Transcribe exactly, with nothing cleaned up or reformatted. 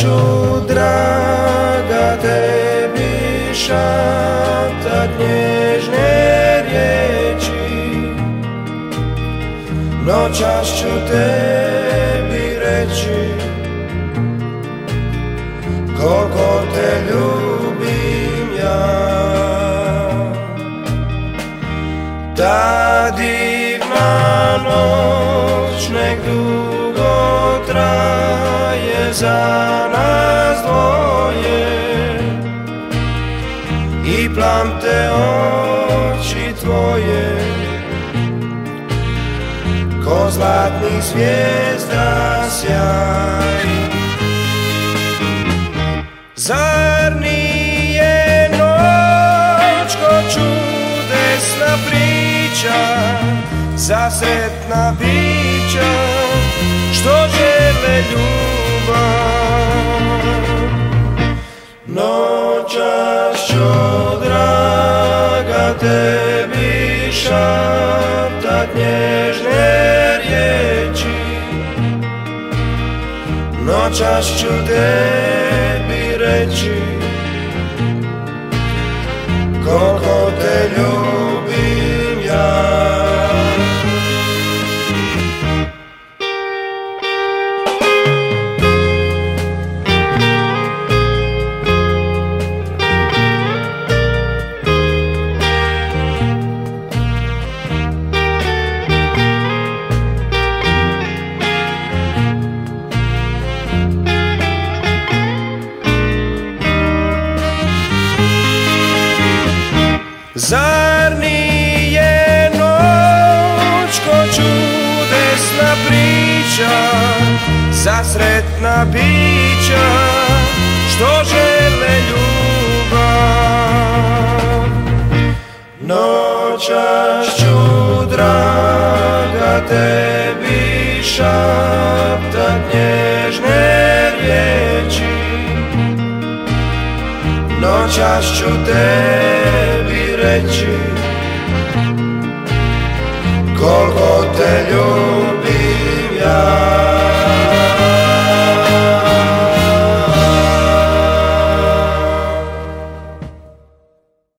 ću, draga, tebi šaptat nježne riječi, noćas ću tebi reći koliko te ljubim ja. Ta divna noć nek dugo traje za nas dvoje i plamte oči tvoje ko zlatnih zvijezda sjaj. Zar nije noć ko čudesna priča za sretna bića što žele ljubav? Noćas ću, draga, tebi šaptat nježne riječi, noćas ću tebi reći koliko te ljubim ja. Zar nije noć ko čudesna priča za sretna bića što žele ljubav? Noćas ću, draga, tebi šaptat nježne riječi, noćas ću tebi reći koliko